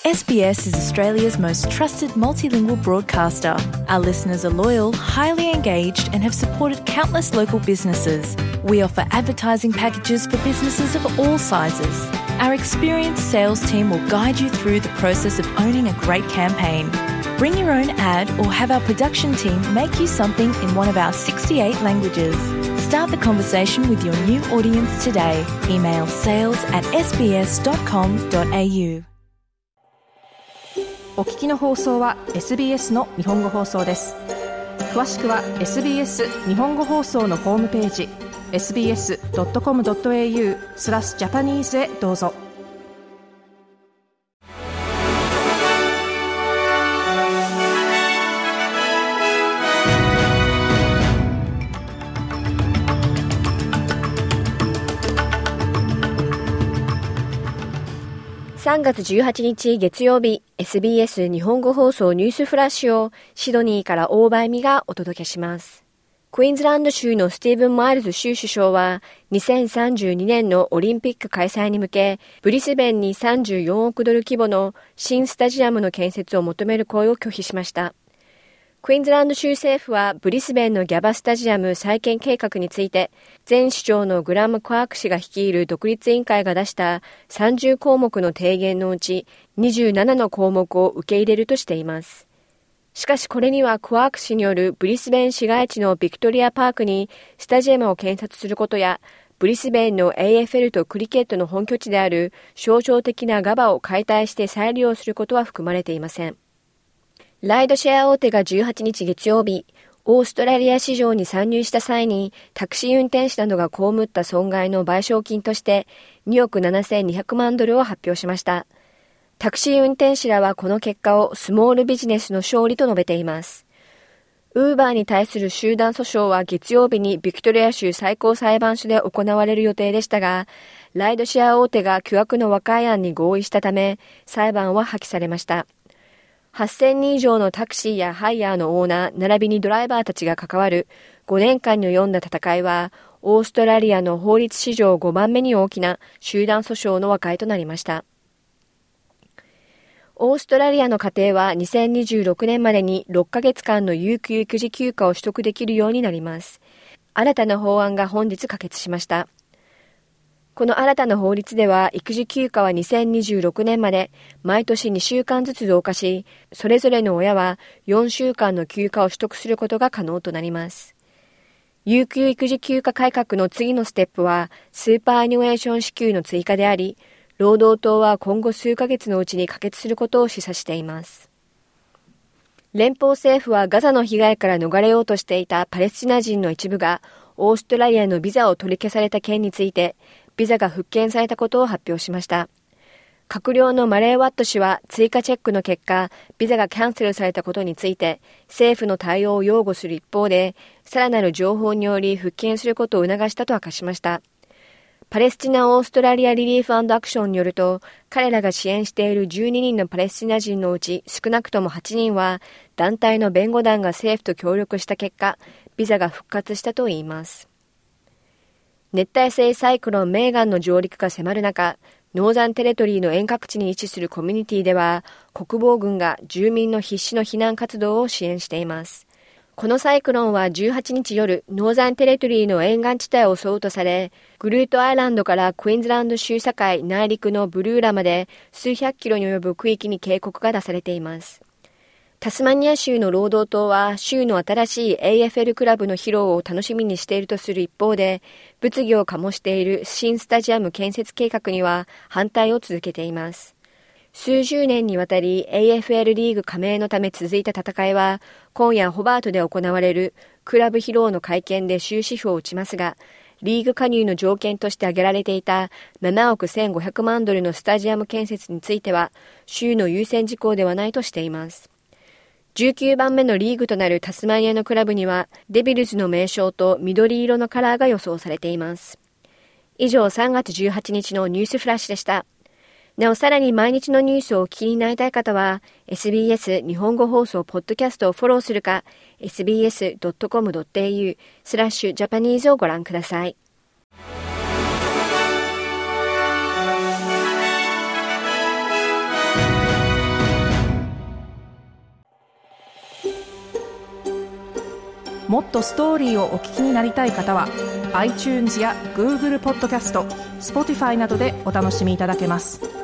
SBS is Australia's most trusted multilingual broadcaster. Our listeners are loyal, highly engaged, and have supported countless local businesses. We offer advertising packages for businesses of all sizes. Our experienced sales team will guide you through the process of owning a great campaign. Bring your own ad or have our production team make you something in one of our 68 languages. Start the conversation with your new audience today. Email sales@sbs.com.au。 お聞きの放送は SBS の日本語放送です。詳しくは SBS 日本語放送のホームページ sbs.com.au/Japanese へどうぞ。 3月18日月曜日、SBS 日本語放送ニュースフラッシュをシドニーから大場恵美がお届けします。クイーンズランド州のスティーブン・マイルズ州首相は2032年のオリンピック開催に向け、ブリスベンに34億ドル規模の新スタジアムの建設を求める声を拒否しました。クイーンズランド州政府はブリスベンのギャバスタジアム再建計画について、前市長のグラム・クワーク氏が率いる独立委員会が出した30項目の提言のうち27の項目を受け入れるとしています。しかしこれにはクワーク氏によるブリスベン市街地のビクトリアパークにスタジアムを建設することや、ブリスベンの AFL とクリケットの本拠地である象徴的なガバを解体して再利用することは含まれていません。ライドシェア大手が18日月曜日、オーストラリア市場に参入した際にタクシー運転手などが被った損害の賠償金として2億7200万ドルを発表しました。タクシー運転手らはこの結果をスモールビジネスの勝利と述べています。ウーバーに対する集団訴訟は月曜日にビクトリア州最高裁判所で行われる予定でしたが、ライドシェア大手が巨額の和解案に合意したため、裁判は破棄されました。8000人以上のタクシーやハイヤーのオーナー並びにドライバーたちが関わる5年間に及んだ戦いは、オーストラリアの法律史上5番目に大きな集団訴訟の和解となりました。オーストラリアの家庭は2026年までに6ヶ月間の有給育児休暇を取得できるようになります。新たな法案が本日可決しました。この新たな法律では、育児休暇は2026年まで毎年2週間ずつ増加し、それぞれの親は4週間の休暇を取得することが可能となります。有給育児休暇改革の次のステップは、スーパーアニュエーション支給の追加であり、労働党は今後数ヶ月のうちに可決することを示唆しています。連邦政府はガザの被害から逃れようとしていたパレスチナ人の一部が、オーストラリアのビザを取り消された件について、ビザが復権されたことを発表しました。閣僚のマレー・ワット氏は追加チェックの結果、ビザがキャンセルされたことについて、政府の対応を擁護する一方で、さらなる情報により復権することを促したと明かしました。パレスチナ・オーストラリア・リリーフ・アクションによると、彼らが支援している12人のパレスチナ人のうち少なくとも8人は、団体の弁護団が政府と協力した結果、ビザが復活したといいます。熱帯性サイクロンメーガンの上陸が迫る中、ノーザンテレトリーの遠隔地に位置するコミュニティでは、国防軍が住民の必死の避難活動を支援しています。このサイクロンは18日夜、ノーザンテレトリーの沿岸地帯を襲うとされ、グルートアイランドからクイーンズランド州境内陸のブルーラまで数百キロに及ぶ区域に警告が出されています。タスマニア州の労働党は州の新しい AFL クラブの披露を楽しみにしているとする一方で、物議を醸している新スタジアム建設計画には反対を続けています。数十年にわたり AFL リーグ加盟のため続いた戦いは、今夜ホバートで行われるクラブ披露の会見で終止符を打ちますが、リーグ加入の条件として挙げられていた7億1500万ドルのスタジアム建設については、州の優先事項ではないとしています。19番目のリーグとなるタスマニアのクラブには、デビルズの名称と緑色のカラーが予想されています。以上、3月18日のニュースフラッシュでした。なお、さらに毎日のニュースをお聞きになりたい方は、SBS 日本語放送ポッドキャストをフォローするか、sbs.com.au/Japanese をご覧ください。 もっとストーリーをお聞きになりたい方は iTunes や Google ポッドキャスト、Spotify などでお楽しみいただけます。